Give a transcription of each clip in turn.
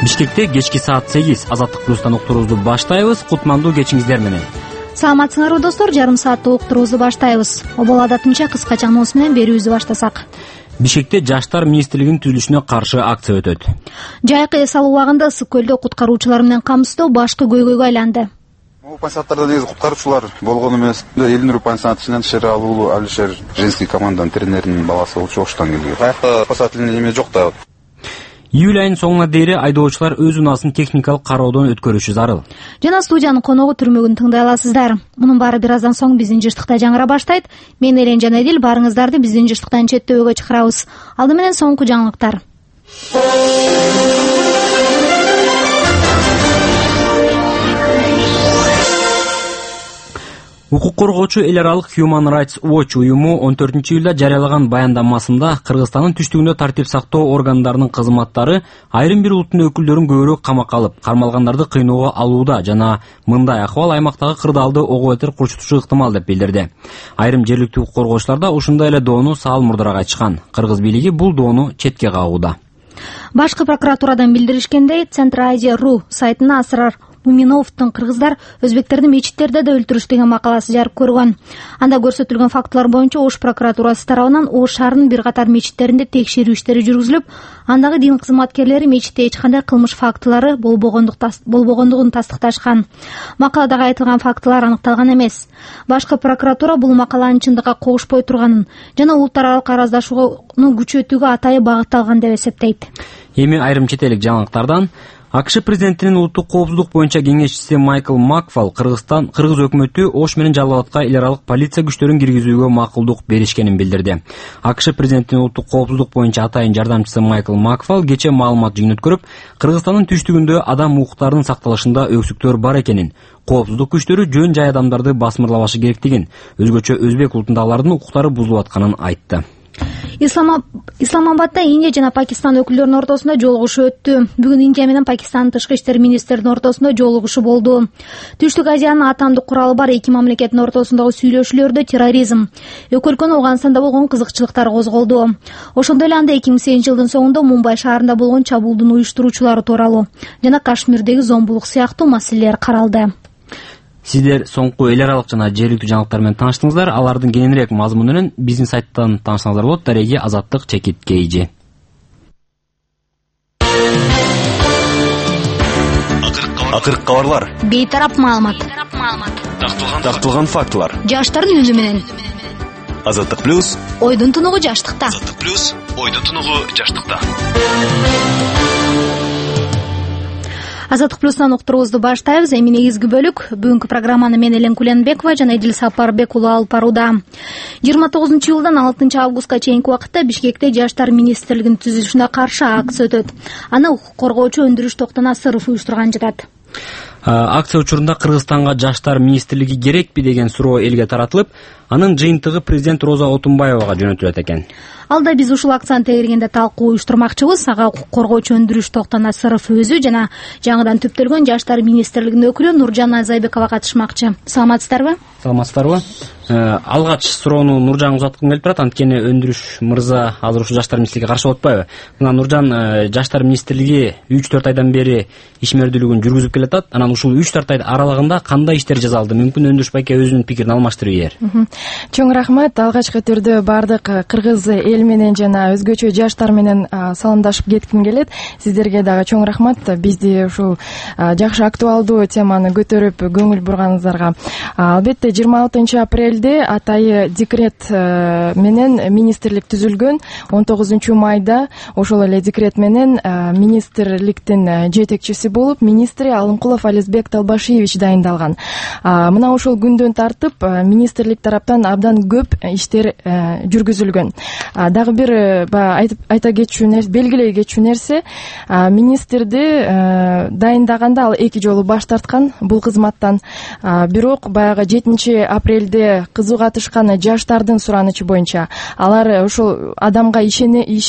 Бишкекте кечки саат 8 Азаттык плюстан уктуруубузду баштайбыз. Кутмандуу кечиңиздер менен. Саламатсыңарбы достор, жарым сааттык уктуруубузду баштайбыз. Обол адатынча кыскача анонс менен берүүбүздү баштасак. Бишкекте Жаштар министрлигинин түзүлүшүнө каршы акция өтөт. Жайкы эс алуу убагында ысык көлдө куткаруучулар менен камсыздоо башкы көйгөйгө айланды. Бул пансионаттарда негизи куткаруучулар болгону эмес. Элинур пансионат ичинен Шер Алуулу Алишер женский команданын тренеринин баласы болчу Оштан келген. Аякта спасательный эме жок да. Июль айынын соңуна дейин айдоочулар өз унаасын техникалык кароодон өткөрүшү зарыл. Жана студиянын коногу түрмөгүн тыңдай аласыздар. Мунун баары бир аздан соң биздин жыштыкта жаңыра баштайт. Мен Элен жана Эдил баарыңыздарды биздин жыштыктан четтөөгө чакырабыз. Алды менен соңку жаңылыктар. Укук коргоочу эл аралык Human Rights Watch уюму 14-июлда жарыялаган баяндамасында Кыргызстандын түштүгүндө тартип сактоо органдарынын кызматтары айрым бир улуттун өкүлдөрүн көбүрөөк камакка алып, кармалгандарды кыйноого алууда жана мындай акыбал аймактагы кырдаалды ого бетер курчутушу ыктымал деп билдирди. Айрым жергиликтүү укук коргоочулар да ушундай эле доону саал мурдараак айтышкан. Кыргыз бийлиги бул доону четке кагууда. Башкы прокуратурадан билдиришкендей, Центр-Азия.ру сайтына Асрар Муминовдун кыргыздар өзбектерди мечиттерде да өлтүрүш деген макаласы жарык көргөн. Анда көрсөтүлгөн фактылар боюнча Ош прокуратурасы тарабынан Ош шаарынын бир катар мечиттеринде текшерүү иштери жүргүзүлүп, андагы дин кызматкерлери мечитте эч кандай кылмыш фактылары болбогондугун тастыкташкан. Макаладагы айтылган фактылар аныкталган эмес. Башкы прокуратура бул макаланын чындыкка когушпой турганын жана улут аралык араздашууну күчөтүүгө атайы багытталган деп эсептейт. Эми айрым чет элдик жаңылыктардан АКШ президентинин улуттук коопсуздук боюнча кеңешчиси Майкл Макфал кыргыз өкмөтү Ош менен Жалал Абадка эл аралык полиция күчтөрүн киргизүүгө макулдук беришкенин билдирди. АКШ президентинин улуттук коопсуздук боюнча атайын жардамчысы Майкл Макфал кече маалымат жыйын өткөрүп, Кыргызстандын түштүгүндө адам укуктарынын сакталышында өксүктөр бар экенин, коопсуздук күчтөрү жөн жай адамдарды басмырлабашы керектигин, өзгөчө өзбек улутундагылардын укуктары бузулуп атканын айтты. Исламабадда Индия жана Пакистан өкүлдөрүнүн ортосунда жолугушуу өттү. Бүгүн Индия менен Пакистандын тышкы иштер министрлеринин ортосунда жолугушуу болду. Түштүк Азиянын атамдык куралы бар эки мамлекеттин ортосундагы сүйлөшүүлөрдө терроризм, экөө өлкөнүн Афганистанда болгон кызыкчылыктар козголду. Ошондой эле анда 2008-жылдын соңунда Мумбай шаарында болгон чабуулдун уюштуруучулары тууралуу жана Кашмирдеги зомбулук сыяктуу маселелер каралды. Сиздер соңку эл аралык жана жергиликтүү жаңылыктар менен тааныштыңыздар. Алардын кененирээк мазмуну менен биздин сайттан таанышсаңыздар болот. Дареги Азаттык _KG. Акыркы кабарлар. Бейтарап маалымат. Такталган фактылар. Жаштардын үнү менен. Азаттык плюс. Ойдун тунугу жаштыкта. Азаттык плюс. Ойдун тунугу жаштыкта. Азаттык плюстан уктуруубузду баштайбыз. Эми негизги бөлүк. Бүгүнкү программаны мен Элен Куленбекова жана Эдил Сапарбек уулу алып барууда. 29-июлдан 6-августка чейинки убакытта Бишкекте Жаштар министрлигинин түзүлүшүнө каршы акция өтөт. Аны укук коргоочу Өндүрүш Токтон Асыров уюштурган жатат. Акция учурунда Кыргызстанга Жаштар министрлиги керекпи деген суроо элге таратылып, анын жыйынтыгы президент Роза Отунбаевага жөнөтүлөт экен. Алда биз ушул акцияны тегергенде талкуу уюштурмакчыбыз. Ага укук коргоочу Өндүрүш Токтон Асыров өзү жана жаңыдан түптөлгөн Жаштар министрлигинин өкүлү Нуржан Айзайбекова катышмакчы. Саламатсыздарбы? Саламатсыздарбы? Алгач суроону Нуржан узаткым келип турат. Анткени Өндүрүш мырза азыр ушу Жаштар министрлиги каршы болуп атпайбы? Мына Нуржан, Жаштар министрлиги 3-4 айдан бери ишмердүүлүгүн жүргүзүп келатат. Анан ушул 3-4 ай аралыгында кандай иштер жасалды? Мүмкүн Өндүрүш байке өзүнүн пикирин алмаштырып ийер. Чоң рахмат. Алгачкы түрдө бардык кыргыз эл менен жана өзгөчө жаштар менен саламдашып кетким келет. Сиздерге дагы чоң рахмат. Бизди ушул жакшы актуалдуу теманы көтөрүп көңүл бурганыңыздарга. Албетте 26 апрелде атайы декрет менен министрлик түзүлгөн. 19 майда ошол эле декрет менен министрликтин жетекчиси болуп министр Алымкулов Алисбек Талбашиевич дайындалган. Мына ошол күндөн тартып министрлик тараптан абдан көп иштер жүргүзүлгөн. Дагы бир айта кетчү нерсе, белгилей кетчү нерсе, министрди дайындаганда ал 2 жолу баш тарткан бул кызматтан. Бирок баягы 7 апрелде кызуу катышкан жаштардын суранычы боюнча алар ошол адамга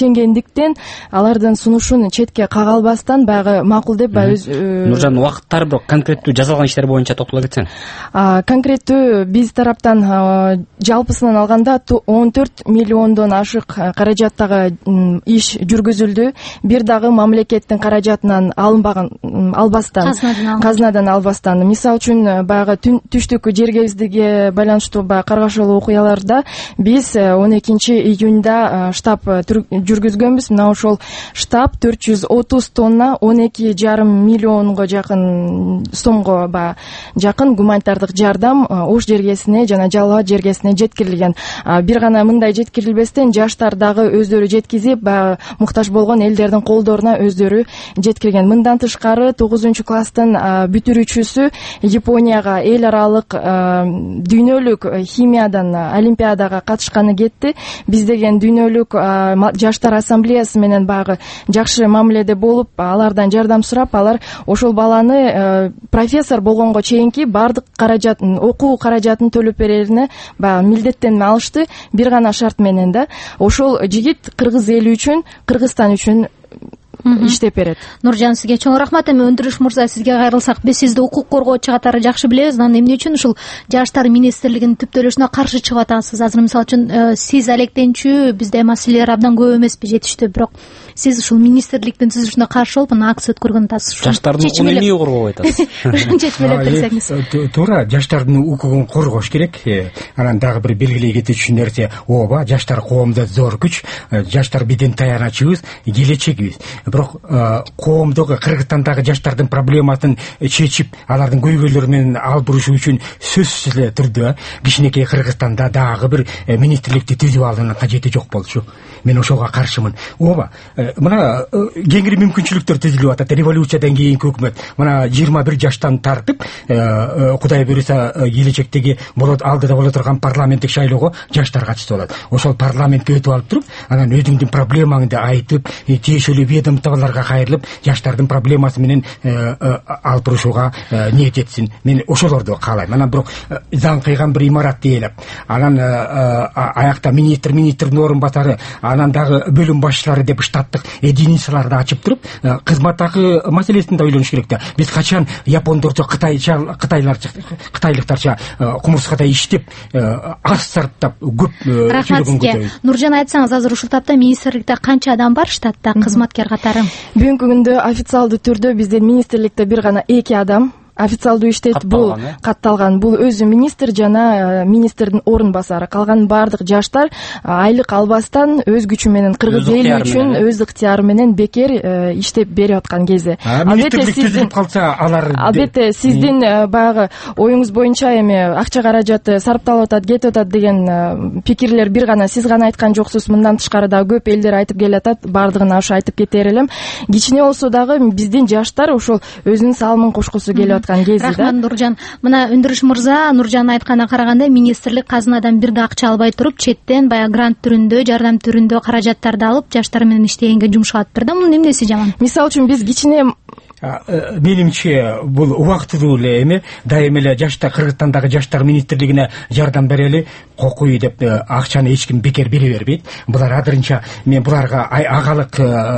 ишенгендиктен алардын сунушун четке кага албастан баягы макул деп Нуржан, убакыттарды бирок конкреттүү жасалган иштер боюнча токтоло кетсең. Конкреттүү биз тараптан жалпысынан алганда 14 миллиондон ашык каражаттагы иш жүргүзүлдү. Бир дагы мамлекеттин каражатынан албастан казынадан албастан. Мисалы үчүн баягы түштүк жер кездиге байланыштуу каргашылуу окуяларда биз 12 июнда штаб жүргүзгөнбүз. Мына ошол штаб 430 тонна 12,5 миллионго жакын сомго жакын гуманитардык жардам Ош жергесине жана Жалал Абад жергесине жеткирилген. Бир гана мындай жеткирилбестен жаштар дагы өздөрү жеткизип, муктаж болгон элдердин колдоруна өздөрү жеткирген. Мындан тышкары 9-класстын бүтүрүүчүсү Японияга эл аралык дүйнөлүк химиядан олимпиадага катышканы кетти. Биз деген дүйнөлүк жаштар ассамблеясы менен баягы жакшы мамиледе болуп, алардан жардам сурап, алар ошол баланы профессор болгонго чейинки бардык каражатын, окуу каражатын төлөп берерине милдеттенме алышты. Бир гана шарт менен да, ошол жигит кыргыз эли үчүн, Кыргызстан үчүн иштеп берет. Нуржан, сизге чоң рахмат. Эми Өндүрүш мырза, сизге кайрылсак, биз сизди укук коргоочу катары жакшы билебиз. Анан эмне үчүн ушул жаштар министрлигинин түптөлүшүнө каршы чыгып атасыз? Азыр мисалы үчүн сиз алектенчү, бизде маселелер абдан көп эмеспи, жетиштүү, бирок сиз ушул министрликтин түзүлүшүнө каршы болуп, анан акция өткөргөн атасыз. Жаштардын укугун эмне коргобой атасыз? Чечмелеп берсеңиз. Туура, жаштардын укугун коргош керек. Анан дагы бир белгилей кетүүчү нерсе, ооба, жаштар коомдо зор күч, жаштар биздин таяначыбыз, келечегибиз. Бирок коомдогу, Кыргызстандагы жаштардын проблемасын чечип, алардын көйгөйлөрү менен алып бурушуу үчүн сөзсүз эле түрдө кичинекей Кыргызстанда дагы бир министрликти түзүп алуунун кажети жок болчу. Мен ошого каршымын. Ооба, мына кеңири мүмкүнчүлүктөр түзүлүп атат. Революциядан кийинки өкмөт мына 21 жаштан тартып, Кудай буйруса келечектеги алдыда боло турган парламенттик шайлоого жаштар катышып болот. Ошол парламентке өтүп алып туруп, анан өзүңдүн проблемаңды айтып, тиешелүү ведомстволорго кайрылып, жаштардын проблемасы менен алып бурушууга ниет этсин. Мен ошолорду каалайм. Анан бирок заң кыйган бир имаратты ээлеп, анан аякта министрдин орун басары, анан дагы бөлүм башчылары деп штаттык единицаларды ачып туруп, кызмат акы маселесин да ойлонуш керек да. Биз качан япондорчо, кытайлыктарча кумурскада иштеп, аз сарптап көп сөйлөгөн көтөбүз. Нуржан, айтсаңыз, азыр ушул тапта министрликте канча адам бар штатта кызматкер катары? Бүгүнкү күндө официалдуу түрдө биздин министрликте бир гана 2 адам официалдуу иштейт. Бул катталган. Бул өзү министр жана министрдин орун басары. Калган бардык жаштар айлык албастан өз күчү менен кыргыз эли үчүн өз ыктыяры менен бекер иштеп берип аткан кезде. Албетте сиздин баягы оюңуз боюнча эми акча каражаты сарпталып атат, кетип атат деген пикирлер бир гана сиз гана айткан жоксуз. Мындан тышкары да көп элдер айтып келатат. Бардыгына ошо айтып кетер элем. Кичине болсо дагы биздин жаштар ошол өзүнүн салымын кошкусу келип. Рахмат, Нуржан. Мына Өндүрүш мырза, Нуржан айтканына караганда, министрлик казынадан бир да акча албай туруп, четтен баягы грант түрүндө, жардам түрүндө каражаттарды алып, жаштар менен иштегенге жумшап атыптыр да. Мунун эмнеси жаман? Мисалы үчүн биз кичине менимче бул убактылуу эле эми дайыма эле жаштар Кыргызстандагы жаштар министрлигине жардам берели, кокуй деп акчаны эч ким бекер бере бербейт. Булар адырынча мен буларга агалык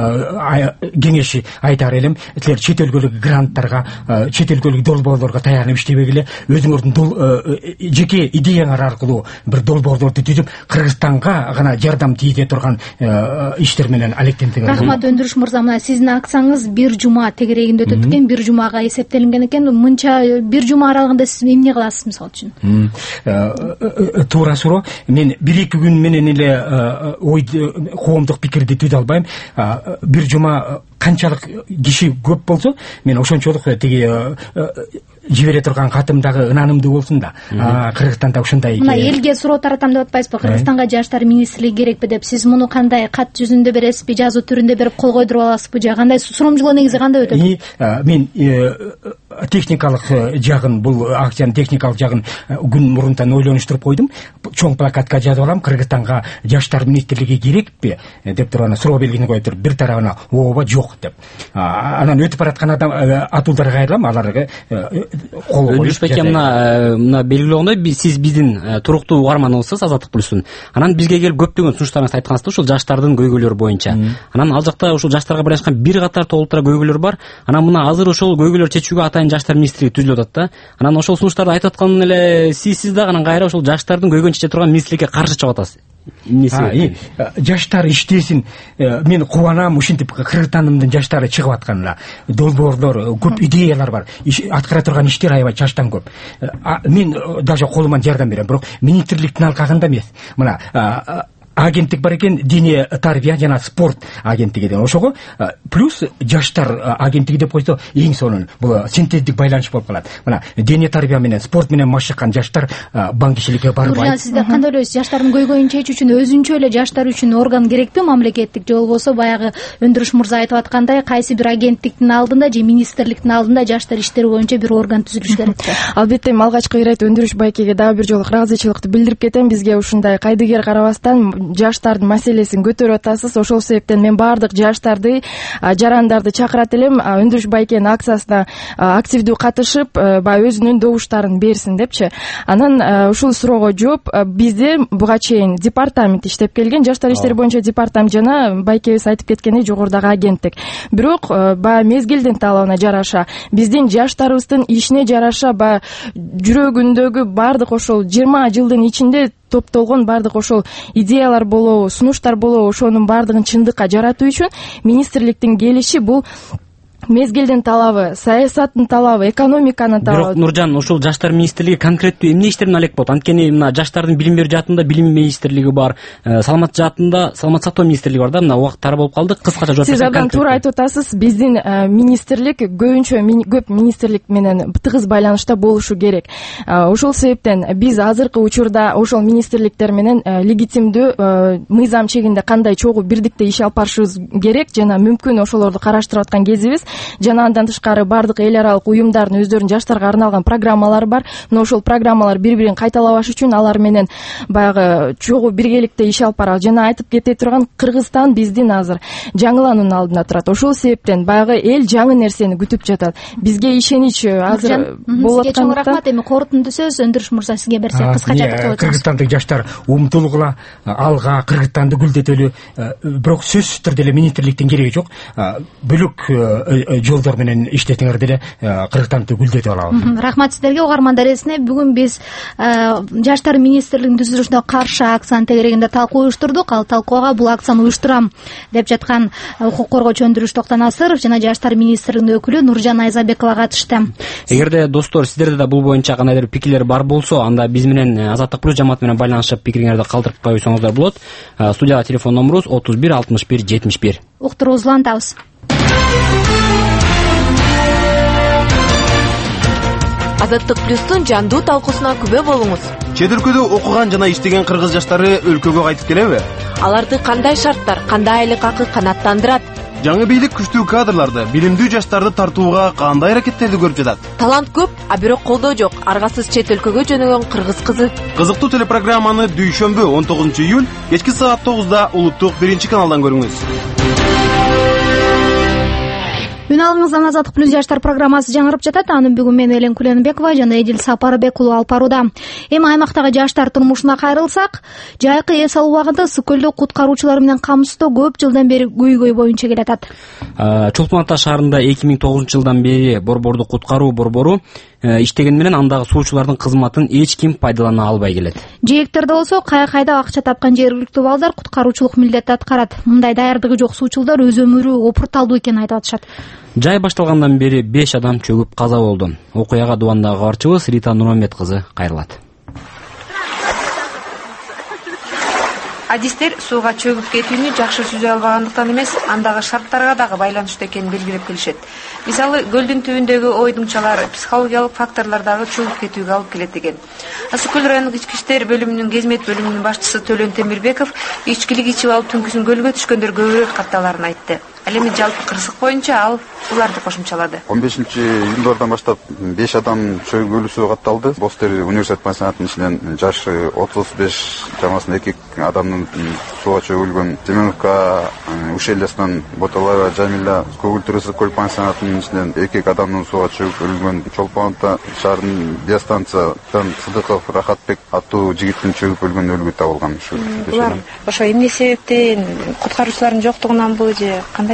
кеңеши айтар элем. Силер чет өлкөлүк гранттарга, чет өлкөлүк долбоорлорго таянып иштебегиле, өзүңөрдүн жеке идеяңар аркылуу бир долбоорлорду түзүп, Кыргызстанга гана жардам тийзе турган иштер менен алектентиңер. Рахмат, Өндүрүш мырза. Мына сиздин акцияңыз бир жума тегерегинде өтөт экен, бир жумага эсептелинген экен. Мынча бир жума аралыгында сиз эмне кыласыз мисалы үчүн? Туура суроо. Мен 1-2 күн менен эле коомдук пикирди түзө албайм. Бир жума канчалык киши көп болсо, мен ошончолук тиги жибере турган катым дагы ынанымдуу болсун да. Кыргызстанда ушундай. Мына элге суроо таратам деп атпайсызбы? Кыргызстанга жаштар министрлиги керекпи деп. Сиз муну кандай кат жүзүндө бересизби, жазуу түрүндө берип кол койдуруп аласызбы же кандай? Суромжулоо негизи кандай өтөт? Мен техникалык жагын, бул акциянын техникалык жагын күн мурунтан ойлонуштуруп койдум. Чоң плакатка жазып алам: Кыргызстанга жаштар министрлиги керекпи деп туруп, суроо белгисин коюп туруп, бир тарабына ооба жок деп. Анан өтүп бараткан адам атуулдарга кайрылам, аларга кол коюп. Мына белгилегөндөй, сиз биздин туруктуу угарманыбызсыз, Азаттык плюстун. Анан бизге келип көптөгөн сунуштарыңызды айткансыздар ушул жаштардын көйгөйлөрү боюнча. Анан ал жакта ушул жаштарга байланышкан бир катар толуктура көйгөйлөр бар. Анан мына азыр ошол көйгөйлөр чечүүгө атайын сайын жаштар министрлиги түзүлүп атат да. Анан ошол сунуштарды айтып аткан эле сиз дагы анан кайра ошол жаштардын көйгөйүн чече турган министрликке каршы чыгып атасыз. Жаштар иштесин, мен кубанам, ушинтип Кыргызстандын жаштары чыгып атканына. Долбоорлор, көп идеялар бар. Аткара турган иштер аябай жаштан көп. Мен даже колуман жардам берем, бирок министрликтин алкагында эмес. Мына агенттик бар экен, дине тарбия жана спорт агенттиги деген. Ошого плюс жаштар агенттиги деп койсо эң сонун бул синтездик байланыш болуп калат. Мына дине тарбия менен спорт менен машыккан жаштар банк кишиликке барбайт. Сизде кандай ойлойсуз? Жаштардын көйгөйүн чечүү үчүн өзүнчө эле жаштар үчүн орган керекпи, мамлекеттик же болбосо баягы Өндүрүш мырза айтып аткандай кайсы бир агенттиктин алдында же министрликтин алдында жаштар иштери боюнча бир орган түзүлүш керекпи? Албетте, алгачкы ирет Өндүрүш байкеге дагы бир жолу ыраазычылыкты билдирип кетем. Бизге ушундай кайдыгер карабастан жаштардын маселесин көтөрүп атасыз. Ошол себептен мен баардык жаштарды, жарандарды чакырат элем, Өндүрүш байкенин акциясына активдүү катышып, баягы өзүнүн добуштарын берсин депчи. Анан ушул суроого жооп, бизде буга чейин департамент иштеп келген, жаштар иштери боюнча департамент жана байкебиз айтып кеткендей жогорудагы агенттик. Бирок баягы мезгилдин талабына жараша, биздин жаштарыбыздын ишине жараша, баягы жүрөгүндөгү баардык ошол 20 жылдын ичинде топтолгон баардык ошол идеялар болобу, сунуштар болобу, ошонун баардыгын чындыкка жаратуу үчүн министрликтин келиши бул мезгилдин талабы, саясаттын талабы, экономиканын талабы. Бирок Нуржан, ошол жаштар министрлиги конкреттүү эмне иштерин алек болот? Анткени мына жаштардын билим берүү жаатында билим министрлиги бар, саламат жаатында саламат сактоо министрлиги бар да. Мына убакыт тар болуп калды. Кыскача жооп берсеңиз. Сиз абдан туура айтып атасыз. Биздин министрлик көбүнчө көп министрлик менен тыгыз байланышта болушу керек. Ошол себептен биз азыркы учурда ошол министрликтер менен легитимдүү мыйзам чегинде кандай чогуу бирдикте иш алып барышыбыз керек жана мүмкүн ошолорду караштырып аткан кезибиз. Жана андан тышкары баардык эл аралык уюмдардын өздөрүнүн жаштарга арналган программалары бар. Но ошол программалар бири-бирин кайталабаш үчүн алар менен баягы чогуу биргеликте иш алып баралы. Жана айтып кете турган, Кыргызстан биздин азыр жаңылануунун алдында турат. Ошол себептен баягы эл жаңы нерсени күтүп жатат. Бизге ишенич азыр болуп аткандыктан. Чоң рахмат. Эми корутунду сөз Өндүрүш мырза сизге берсе, кыскача айтып өтсөңүз. Кыргызстандык жаштар умтулгула, алга Кыргызстанды гүлдетөлү. Бирок сөзсүз түрдө эле министрликтин кереги жок. Бөлөк жолдор менен иштетиңер деле Кыргызстанды гүлдетип алабыз. Рахмат сиздерге. Угармандар эсине бүгүн биз жаштар министрлигинин түзүлүшүнө каршы акциянын тегерегинде талкуу уюштурдук. Ал талкууга бул акцияны уюштурам деп жаткан укук коргоочу Өндүрүш Токтонасыров жана жаштар министрлигинин өкүлү Нуржан Айзабекова катышты. Эгерде достор сиздерде да бул боюнча кандайдыр пикирлер бар болсо, анда биз менен Азаттык плюс жамааты менен байланышып пикириңерди калтырып койсоңуздар болот. Студияда телефон номурубуз 31 61 71. Уктуруубузду улантабыз. Азаттык плюстун жандуу талкуусуна күбө болуңуз. Чет өлкөдө окуган жана иштеген кыргыз жаштары өлкөгө кайтып келеби? Аларды кандай шарттар, кандай айлык акы канааттандырат? Жаңы бийлик күчтүү кадрларды, билимдүү жаштарды тартууга кандай аракеттерди көрүп жатат? Талант көп, а бирок колдоо жок. Аргасыз чет өлкөгө жөнөгөн кыргыз кызы. Кызыктуу телепрограмманы дүйшөмбү 19 июль кечки саат 9-да улуттук 1-каналдан көрүңүз. Үн алыңыздан Азаттык плюс жаштар программасы жаңырып жатат. Аны бүгүн мен Элен Куленбекова жана Эдил Сапарбек уулу алып барууда. Эми аймактагы жаштар турмушуна кайрылсак, жайкы эс алуу убагында Сыкөлдө куткаруучулар менен камсыздоо көп жылдан бери көйгөй боюнча келатат. Чолпон Ата шаарында 2009-жылдан бери борборду куткаруу борбору иштеген менен андагы суучулардын кызматын эч ким пайдалана албай келет. Жээктерде болсо кайда акча тапкан жергиликтүү балдар куткаруучулук милдетти аткарат. Мындай даярдыгы жок суучулдар өз өмүрү опурталдуу экенин айтып атышат. Жай башталгандан бери 5 адам чөгүп каза болду. Окуяга Дубандагы кабарчыбыз Рита Нуромбет кызы кайрылат. Адистер сууга чөгүп кетүүнү жакшы түзө албагандыктан эмес, андагы шарттарга дагы байланыштуу экенин белгилеп келишет. Мисалы, көлдүн түбүндөгү ойдумчалар, психологиялык факторлор дагы чөгүп кетүүгө алып келет экен. Сыкөл райондук ички иштер бөлүмүнүн кезмет бөлүмүнүн башчысы Төлөн Темирбеков ичкилик ичип алып түнкүсүн көлгө түшкөндөр көбүрөөк катталарын айтты. Ал эми жалпы кырсык боюнча ал буларды кошумчалады. 15-январдан баштап 5 адам чөгүп өлүүсү катталды. Бостер университет пансионатынын ичинен жашы 35 чамасында эки адамдын сууга чөгүп өлгөн. Семеновка ущельясынан Боталова Жамила Көгүлтүрү Сыкөл пансионатынын ичинен эки адамдын сууга чөгүп өлгөн. Чолпон Ата шаарынын дистанциядан Сыдыков Рахатбек аттуу жигиттин чөгүп өлгөн өлүгү табылган. Булар ошо эмне себептен, куткаруучулардын жоктугунанбы же кандай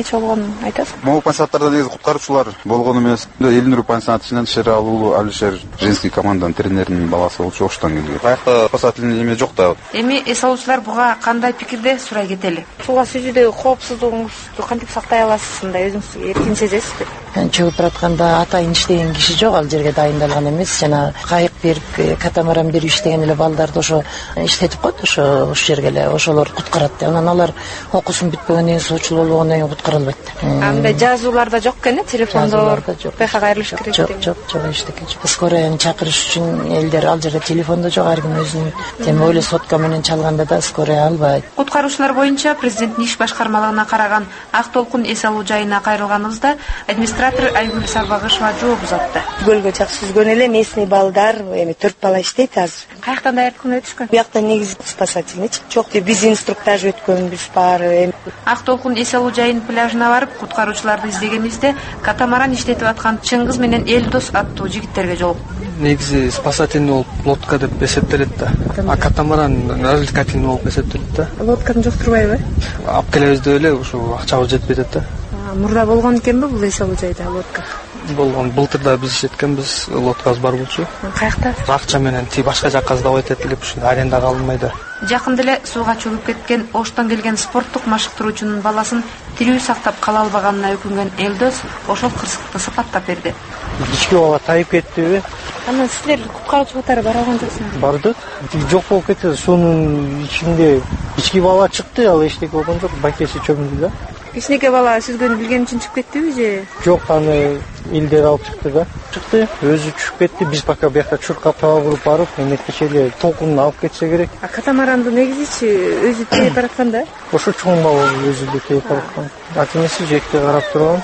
эмнечи болгонун айтасызбы? Могу пансионаттарда негизи куткаруучулар болгон эмес. Элинур пансионаты ичинен Шералуу Алишер женский команданын тренеринин баласы болчу, оштон келген. Каякта спасательный эме жок да. Эми эс алуучулар буга кандай пикирде сурай кетели? Сууга сүзүүдөгү коопсуздугуңузду кантип сактай аласыз? Мындай өзүңүз эркин сезесизби? Чыгып баратканда атайын иштеген киши жок, ал жерге дайындалган эмес. Жана кайык берип, катамаран берип иштеген эле балдарды ошо иштетип коет, ошо жерге эле ошолор куткарат. Анан алар окуусун бүтпөгөндөн кийин суучул болгондон кийин куткара албайт. Андай жазууларда жок экен, телефондор ПХ кайрылыш керек деп. Жок, эчтеке жок. Скораяны чакырыш үчүн элдер ал жерде телефондо жок, ар ким өзүнүн тема эле сотка менен чалганда да скорая албайт. Куткаруучулар боюнча президенттин иш башкармалыгына караган Ак толкун эс алуу жайына кайрылганыбызда администратор Айгүл Сарбагышева жооп узатты. Гөлгө жакшы сүзгөн эле местный балдар, эми 4 бала иштейт азыр. Каяктан даярдыгын өтүшкөн? Биякта негизи спасательный жок, биз инструктаж өткөнбүз баары. Ак толкун эс алуу жайынын пляжына барып, куткаруучуларды издегенибизде катамаран иштетип аткан Чыңгыз менен Элдос аттуу жигиттерге жолуктук. Негизи спасательный болуп лодка деп эсептелет да. А катамаран развлекательный болуп эсептелет да. Лодканы жоктурбайбы? Алып келебиз деп эле ушул акчабыз жетпей атат да. Мурда болгон экенби бул эс алуу жайда лодка? Болгон. Былтырда биз иштеткенбиз, лодкабыз бар болчу. Каякта? Акча менен башка жакка сдавать этилип, ушул арендаға алынмай да. Жакында эле сууга чөгүп кеткен Оштон келген спорттук машыктыруучунун баласын тирүү сактап кала албаганына өкүнгөн Элдос ошол кырсыкты сыпаттап берди. Ички бала тайып кеттиби? Анан силер куткаруучу катары бара алган жоксуңар? Бардык. Жок болуп кетти. Суунун ичинде ички бала чыкты, ал эчтеке болгон жок, бакеси чөмүлдү да. Кичинекей бала сүзгөнү билген үчүн чыгып кеттиби же? Жок, аны илдер алып чыкты да. Чыкты, өзү чүшүп кетти. Биз пока бияка чуркап табылып барып, эметкече эле толкунун алып кетсе керек. А катамаранды негизичи өзү тээп бараткан да? Ошо чоң бала өзү эле тээп бараткан. Ата-энеси жекте карап турган.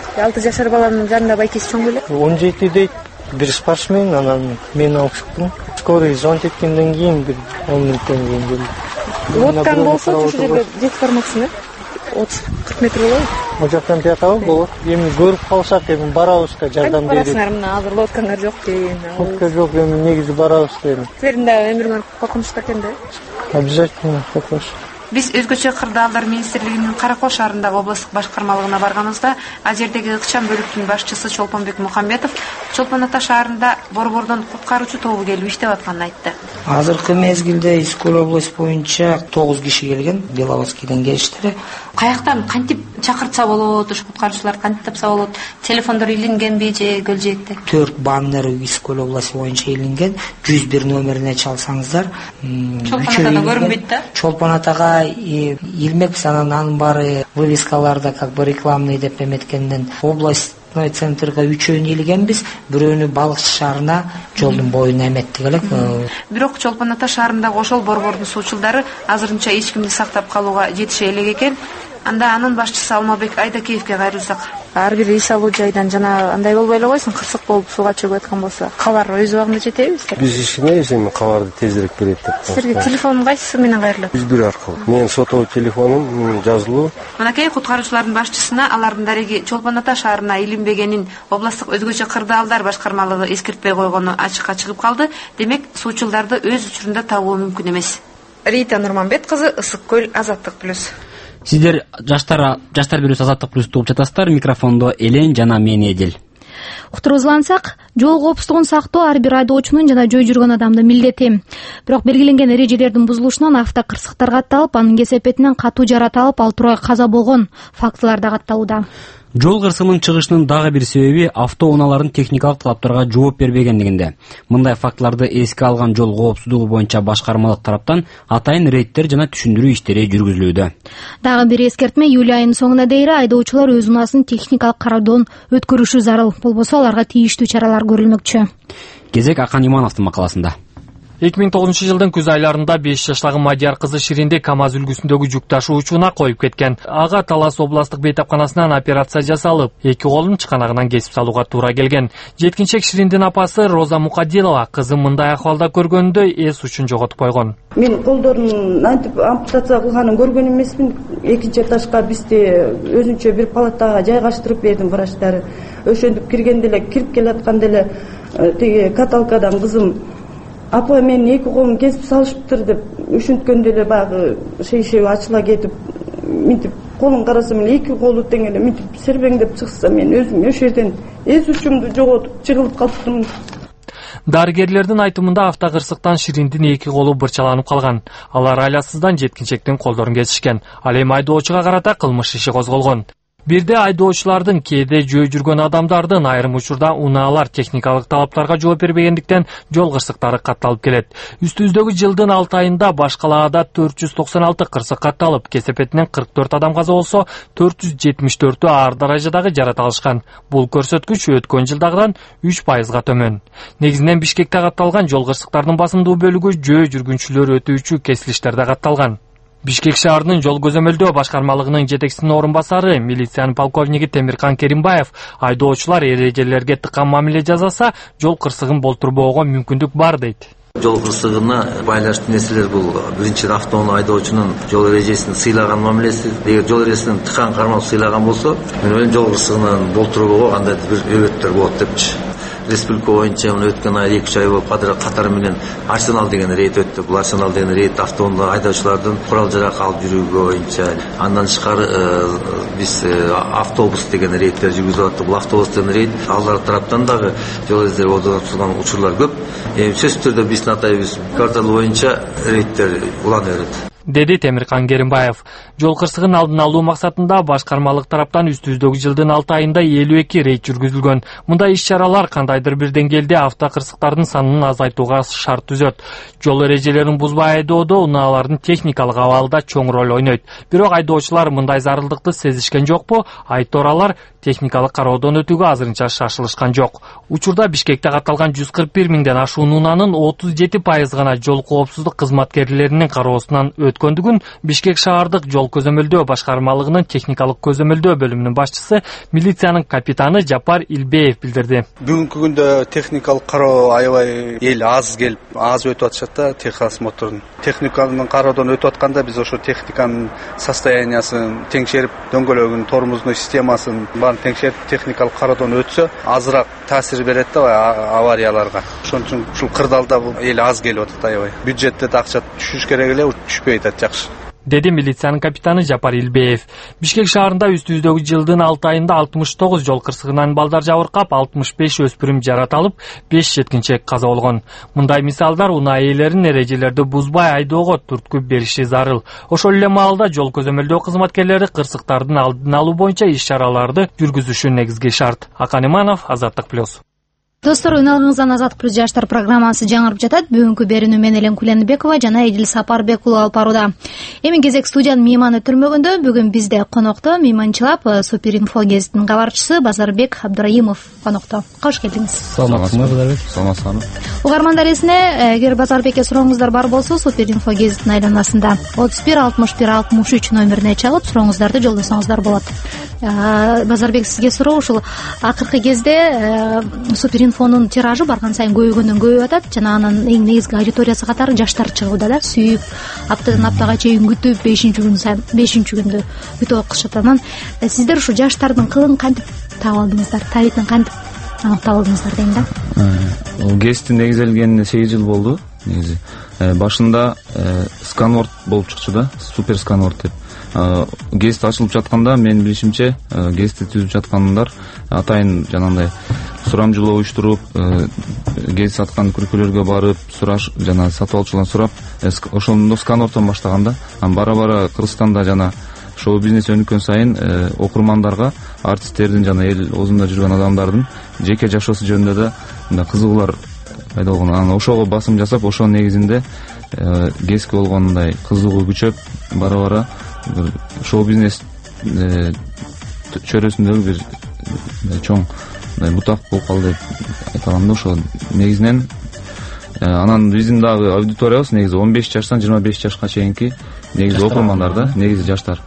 6 жашар баланын жанында байкеси чоң беле? 17 дейт. Бир спортсмен, анан мен алып чыктым. Скорый звонить эткенден кийин бир 10 мүнөттөн кийин келди. Лодкаң болсо ушул жерге жетип бармаксың, 30-40 метр болобу? О жактан биякабы болот. Эми көрүп калсак, эми барабыз да жардам берип. Барасыңар, мына азыр лодкаңар жок дейин. Лодка жок, эми негизи барабыз дейм. Силердин да өмүрүңөр коркунучта экен да? Обязательно коркунуч. Биз өзгөчө кырдаалдар министрлигинин Каракол шаарындагы областтык башкармалыгына барганыбызда, ал жердеги ыкчам бөлүктүн башчысы Чолпонбек Мухамбетов Чолпон Ата шаарында борбордон куткаруучу тобу келип иштеп атканын айтты. Азыркы мезгилде Искөл область боюнча 9 киши келген, Беловодскийден келиштире. Каяктан кантип чакыртса болот, ушу куткаруучулар кантип тапса болот? Телефондор илингенби же Көлжээкте? 4 баннер Искөл области боюнча илинген. 101 номерине чалсаңыздар, Чолпон Атада көрүнбөйт да? Чолпон Атага илмекпиз, анын баары вывескаларда как бы рекламный деп эметкенден областной центрга 3-өн илгенбиз, бирөөнү Балыкчы шаарына жолдун боюна эметтик элек. Бирок Чолпон Ата шаарындагы ошол борбордун суучулдары азырынча эч кимди сактап калууга жетише элек экен. Анда анын башчысы Алмабек Айдакеевге кайрылсак, ар бир эс алуу жайдан жана андай болбой эле койсун, кырсык болуп сууга чөгүп аткан болсо, кабар өз убагында жетеби? Биз ишенебиз, эми кабарды тезирээк берет деп. Силерге телефон кайсы менен кайрылат? 101 аркылуу. Менин сотовый телефонум жазылуу. Мынакей куткаруучулардын башчысына алардын дареги Чолпон Ата шаарына илинбегенин областтык өзгөчө кырдаалдар башкармалыгы эскертпей койгону ачыкка чыгып калды. Демек, суучулдарды өз учурунда табуу мүмкүн эмес. Рита Нурманбет кызы, Ысык көл, Азаттык плюс. Сиздер жаштар бирөөсү Азаттык плюс угуп жатасыздар. Микрофондо Элен жана мен Эдил. Уктурузлансак, жол коопсуздугун сактоо ар бир айдоочунун жана жөө жүргөн адамдын милдети. Бирок белгиленген эрежелердин бузулушунан автокырсыктар катталып, анын кесепетинен катуу жараталып, ал тургай каза болгон фактылар да катталууда. Жол кырсыгынын чыгышынын дагы бир себеби автоунаалардын техникалык талаптарга жооп бербегендигинде. Мындай фактыларды эске алган жол коопсуздугу боюнча башкармалык тараптан атайын рейдтер жана түшүндүрүү иштери жүргүзүлүүдө. Дагы бир эскертме: июль айынын соңуна дейин айдоочулар өз унаасын техникалык кароодон өткөрүшү зарыл. Болбосо аларга тийиштүү чаралар көрүлмөкчү. Кезек Акан Имановдун макаласында. 2009-жылдын күз айларында 5 жаштагы мадияр кызы Ширинде КАМАЗ үлгүсүндөгү жүк ташуучуна коюп кеткен. Ага Талас областтык бейтапканасынан операция жасалып, 2 колун чыканагынан кесип салууга туура келген. Жеткинчек Шириндин апасы Роза Мукадилова кызын мындай акыбалда көргөндө эс учун жоготуп койгон. Мен колдорун антип ампутация кылганын көргөн эмесмин. Экинчи этажга бизди өзүнчө бир палатага жайгаштырып бердим врачтары. Ошентип киргенде эле, кирип келатканда эле тиги каталкадан кызым апа мен 2 колум кесип салышыптыр деп үшүнткөндө эле баягы шейшеби ачыла кетип, минтип колун карасам эле 2 колу тең эле мынтип сербеңдеп чыкса мен өзүм ошол жерден эс учумду жоготуп жыгылып калыптым. Дарыгерлердин айтымында автокырсыктан Шириндин 2 колу бырчаланып калган. Алар айласыздан жеткинчектин колдорун кесишкен. Ал эми айдоочуга карата кылмыш иши козголгон. Бирде айдоочулардын кээде жөө жүргөн адамдардын айрым учурда унаалар техникалык талаптарга жооп бербегендиктен жол кырсыктары катталып келет. Үстүбүздөгү жылдын 6 айында баш калаада 496 кырсык катталып, кесепетинен 44 адам каза болсо, 474-ü аар даражадагы жарат алышкан. Бул көрсөткүч өткөн жылдагыдан 3%га төмөн. Негизинен Бишкекте катталган жол кырсыктарынын басымдуу бөлүгү жөө жүргүнчүлөр өтүүчү кесилиштерде катталган. Бишкек шаарынын жол көзөмөлдөө башкармалыгынын жетекчисинин орун басары, милициянын полковниги Темиркан Керимбаев айдоочулар эрежелерге тыккан мамиле жасаса, жол кырсыгын болтурбоого мүмкүндүк бар дейт. Жол кырсыгына байланыштуу нерселер бул биринчи автоунаа айдоочунун жол эрежесин сыйлаган мамилеси. Эгер жол эрежесин тыккан кармалып сыйлаган болсо, мен ойлойм жол кырсыгынан болтурбоого кандайдыр бир өбөттөр болот депчи. Республика боюнча өткөн ай 2 ай болуп катары менен Арсенал деген рейд өттү. Бул Арсенал деген рейд автоунаа айдоочулардын курал жарак алып жүрүүгө боюнча. Андан тышкары биз автобус деген рейдтер жүргүзүп аттык. Бул автобус деген рейд алар тараптан дагы жол эрежелери орнотулган учурлар көп. Сөзсүз түрдө биздин атайыбыз квартал боюнча рейдтер улана берет, деди Темиркан Керимбаев. Жол кырсыгын алдын алуу максатында башкармалык тараптан үстүбүздөгү жылдын 6 айында 52 рейд жүргүзүлгөн. Мындай иш-чаралар кандайдыр бир деңгээлде автокырсыктардын санын азайтууга шарт түзөт. Жол эрежелерин бузбай айдоодо унаалардын техникалык абалы да чоң роль ойнойт. Бирок айдоочулар мындай зарылдыкты сезишкен жокпу? Айторалар техникалык кароодон өтүүгө азырынча шашылышкан жок. Учурда Бишкекте катталган 141 миңден ашуун унаанын 37% гана жол коопсуздук кызматкерлеринин кароосунан өткөндүгүн Бишкек шаардык жол көзөмөлдөө башкармалыгынын техникалык көзөмөлдөө бөлүмүнүн башчысы, милициянын капитаны Жапар Илбеев билдирди. Бүгүнкү күндө техникалык кароо аябай эл аз келип, аз өтүп атышат да техосмотрун. Техниканын кароодон өтүп атканда биз ошо техниканын состояниясын теңшерип, дөңгөлөгүн, тормозной системасын баарын теңшерип, техникалык кароодон өтсө, азыраак таасир берет да аварияларга. Ошон үчүн ушул кырдаалда эл аз келип атат аябай. Бюджетте да акча түшүш керек эле, түшпөй атат, жакшы, деди милициянын капитаны Жапар Илбеев. Бишкек шаарында үстүбүздөгү жылдын 6 айында 69 жол кырсыгынан балдар жабыркап, 65 өспүрүм жарат алып, 5 жеткинчек каза болгон. Мындай мисалдар унаа ээлеринин эрежелерди бузбай айдоого түрткү бериши зарыл. Ошол эле маалда жол көзөмөлдөө кызматкерлери кырсыктардын алдын алуу боюнча иш-чараларды жүргүзүшү негизги шарт. Акан Иманов, Азаттык плюс. Достор, үналыңыздан Азаттык плюс жаштар программасы жаңырып жатат. Бүгүнкү берүүнү мен Элен Куленбекова жана Эдил Сапарбек уулу алып барууда. Эми кезек студиянын мейманы түрмөгөндө. Бүгүн бизде конокто мейманчылап Суперинфо гезитинин кабарчысы Базарбек Абдыраимов конокто. Кош келдиңиз. Саламатсызбы, Базарбек? Саламатсызбы. Угармандар эсине, эгер Базарбекке сурооңуздар бар болсо, Суперинфо гезитинин айланасында 31 61 63 номерине чалып сурооңуздарды жолдосоңуздар болот. Базарбек, сизге суроо, ушул акыркы кезде Суперинфонун тиражы барган сайын көбөйгөндөн көбөйүп атат. Жана анын эң негизги аудиториясы катары жаштар чыгууда да, сүйүп, аптадан аптага чейин күтүп, 5-күндү күтүп окушат. Анан сиздер ушу жаштардын кылын кантип таап алдыңыздар, тарихин кантип аныктап алдыңыздар дейм да. Бул гезиттин негизделгенине 8 жыл болду. Негизи башында сканворд болуп чыкчу да, супер сканворд деп. Гезит ачылып жатканда мен билишимче гезитти түзүп жаткандар атайын жанагындай сурамжылоо уюштуруп, гезит саткан күркөлөргө барып сураш, жана сатып алуучулардан сурап, ошондо сканвордтон баштаган да. Бара-бара Кыргызстанда жана шоу бизнес өнүккөн сайын окурмандарга, артисттердин жана эл оозунда жүргөн адамдардын жеке жашоосу жөнүндө да мындай кызыгуулар пайда болгон. Анан ошого басым жасап, ошонун негизинде гезитке болгон мындай кызыгуу күчөп, бара-бара шоу бизнес чөйрөсүндөгү бир чоң бутак болуп калды деп айта алам да. Ошо негизинен анан биздин дагы аудиториябыз негизи 15 жаштан 25 жашка чейинки негизи окурмандар да, негизи жаштар.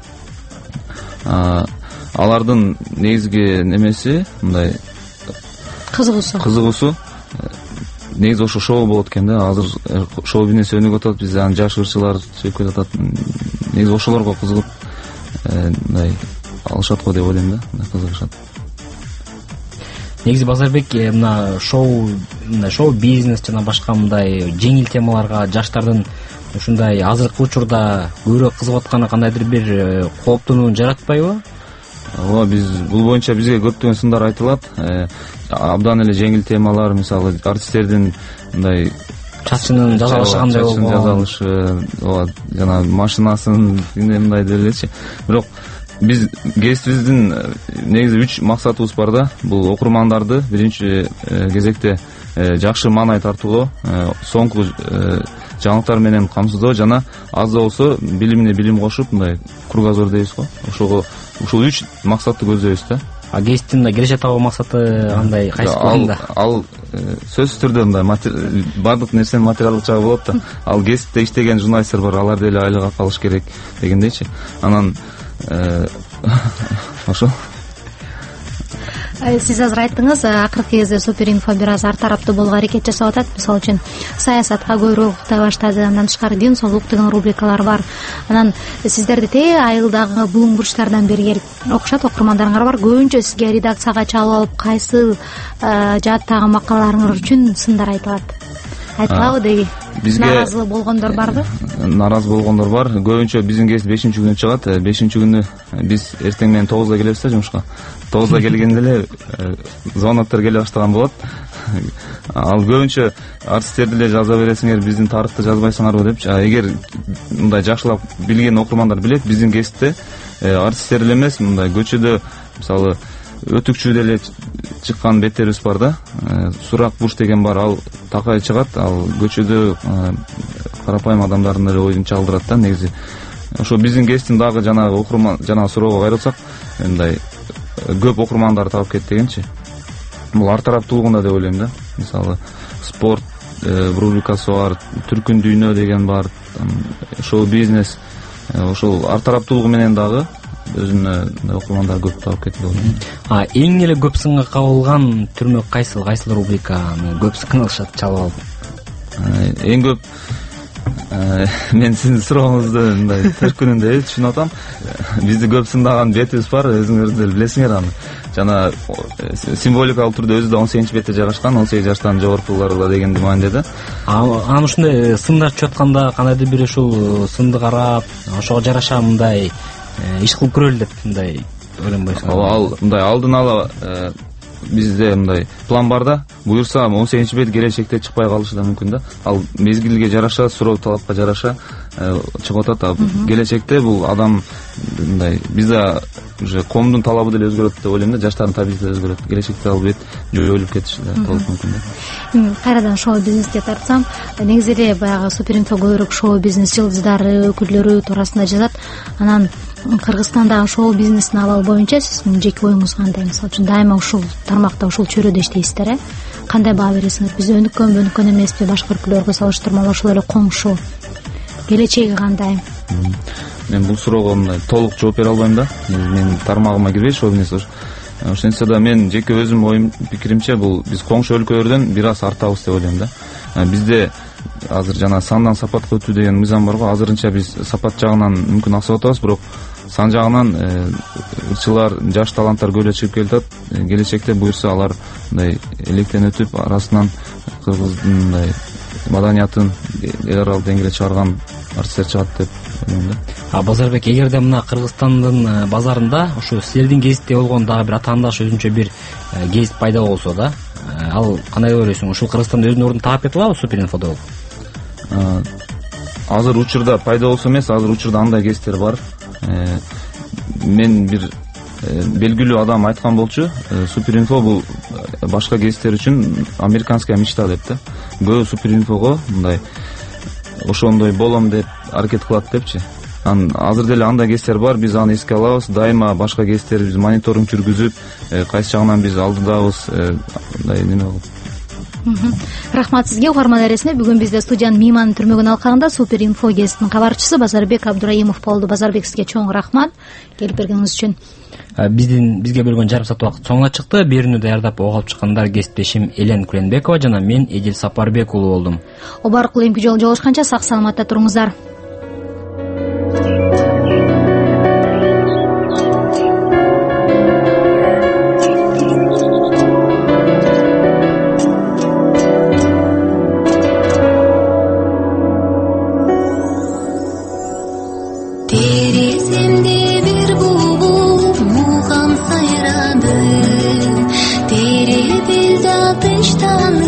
Алардын негизги немеси мындай кызыгуусу негизи ошо шоу болот экен да. Азыр шоу бизнес өнүгүп атат, биз анан жаш ырчылар сөйүп кетип атат. Негизи ошолорго кызыгып мындай алышат го деп ойлойм да, кызыгышат. Негизи Базарбек, мына шоу мындай шоу бизнес жана башка мындай жеңил темаларга жаштардын ушундай азыркы учурда көбүрөөк кызыгып атканы кандайдыр бир кооптонууну жаратпайбы? Ооба, биз бул боюнча бизге көптөгөн сындар айтылат. Абдан эле жеңил темалар, мисалы артисттердин мындай чачынын жазалышы кандай болгон, жазалышы, ооба, жана машинасын мындай делечи. Бирок биз гестибиздин негизи 3 максатыбыз бар да. Бул окурмандарды биринчи кезекте жакшы маанай тартууга, соңку жаңылыктар менен камсыздоо жана аз да болсо билимине билим кошуп, мындай кругозор дейбиз го. Ошого ушул 3 максатты көздөйбүз да. Гесттин да келечек табуу максаты кандай, кайсы болгонда? Ал сөзсүз түрдө мындай бардык нерсенин материалдык жагы болот да. Ал гестте иштеген журналисттер бар, алар деле айлык ак алыш керек дегендейчи. Анан ошо. Сиз азыр айттыңыз, акыркы кезде Суперинфо бир аз ар тараптуу болууга аракет жасап атат. Мисалы үчүн саясатка көбүрөөк уктай баштады, андан тышкары ден соолук деген рубрикалар бар. Анан сиздерди айылдагы булуң бурчтардан бери келип окушат, окурмандарыңар бар. Көбүнчө сизге редакцияга чалып алып, кайсы жааттагы макалаларыңар үчүн сындар айтылат? Айтылабы деги? Бизге наразы болгондор барбы? Наразы болгондор бар. Көбүнчө биздин кез 5-күнү чыгат. 5-күнү биз эртең менен 9-да келебиз да жумушка. 9-да келгенде эле звоноктор келе баштаган болот. Ал көбүнчө артисттерди эле жаза бересиңер, биздин тарыхты жазбайсыңарбы депчи. Эгер мындай жакшылап билген окурмандар билет, биздин кесипте артисттер эле эмес, мындай көчөдө мисалы өтүкчү деле чыккан беттерибиз бар да. Сурак буш деген бар, ал такай чыгат, ал көчөдө карапайым адамдардын эле оюн чалдырат да негизи. Ошо биздин кесиптин дагы жанагы окурман жана суроого кайрылсак, мындай көп окурмандар таап кетти дегенчи. Бул ар тараптуулугунда деп ойлойм да. Мисалы спорт рубрикасы бар, түркүн дүйнө деген бар, шоу бизнес, ошол ар тараптуулугу менен дагы өзүнө окурмандар көп таап кетти деп ойлойм. Эң эле көп сынга кабылган түрмөк кайсыл рубриканы көп сыналышат чалып алып? Эң көп мен сиздин сурооңузду мындай төркүнүндө түшүнүп атам. Бизди көп сындаган бетибиз бар, өзүңөр деле билесиңер аны. Жана символикалык түрдө өзү да 18-бетте жайгашкан, 18 жаштан жогоркуларга деген мааниде да. Анан ушундай сындар түшүп атканда кандайдыр бир ушул сынды карап, ошого жараша мындай иш кылып көрөлү деп мындай ойлонбойсуңарбы? Ал мындай алдын ала бизде мындай план бар да. Буюрса 18-бет келечекте чыкпай калышы да мүмкүн да. Ал мезгилге жараша, суроо талапка жараша чыгып атат. Келечекте бул адам мындай бизде уже коомдун талабы деле өзгөрөт деп ойлойм да, жаштардын табиити деле өзгөрөт. Келечекте ал бет жоюлуп кетиши да толук мүмкүн да. Кайрадан шоу бизнеске тартсам, негизи эле баягы Суперинфо көбүрөөк шоу бизнес жылдыздары, өкүлдөрү туурасында жазат. Анан Кыргызстандагы шоу бизнесин абалы боюнча сиздин жеке оюңуз кандай? Мисалы үчүн дайыма ушул тармакта, ушул чөйрөдө иштейсиздер, кандай баа бересиңер? Биз өнүккөн эмеспи, башка өлкөлөргө салыштырмалуу ошол эле коңшу. Келечеги кандай? Мен бул суроого мындай толук жооп бере албайм да. Менин тармагыма кирбейт шоу бизнес. Ошентсе да мен жеке өзүм оюм пикиримче бул биз коңшу өлкөлөрдөн бир аз артабыз деп ойлойм да. Бизде азыр жана сандан сапатка өтүү деген мыйзам бар го. Азырынча биз сапат жагынан мүмкүн аксап атабыз, бирок сан жагынан ырчылар, жаш таланттар көбүрөөк чыгып келатат. Келечекте буюрса алар мындай электен өтүп, арасынан кыргыздын мындай маданиятын эл аралык деңгээлде чыгарган артисттер чыгат деп ойлойм да. Базарбек, эгерде мына Кыргызстандын базарында ошо силердин гезитте болгон дагы бир атаандаш өзүнчө бир гезит пайда болсо да, ал кандай ойлойсуң? Ушул Кыргызстанда өзүнүн ордун таап кете алабы Суперинфодо? Азыр учурда пайда болсо эмес, азыр учурда андай гезиттер бар. Мен бир белгилүү адам айткан болчу, Суперинфо бул башка гезиттер үчүн американская мечта деп да. Көбү Суперинфого мындай ошондой болом деп аракет кылат депчи. Азыр деле андай гезиттер бар, биз аны эске алабыз. Дайыма башка гезиттерибиз мониторинг жүргүзүп, кайсы жагынан биз алдыдабыз, мындай неме кылып. Рахмат сизге. Угарман арасында бүгүн бизде студиянын мейман түрмөгүнүн алкагында Суперинфо гезитинин кабарчысы Базарбек Абдураимов болду. Базарбек, сизге чоң рахмат келип бергениңиз үчүн. Бизге бөлгөн жарым саат убакыт соңуна чыкты. Берүүнү даярдап ого алып чыккандар кесиптешим Элен Куленбекова жана мен Эдил Сапарбек уулу болдум. Оба аркылуу эмки жолу жолугушканча сак саламатта туруңуздар. айтам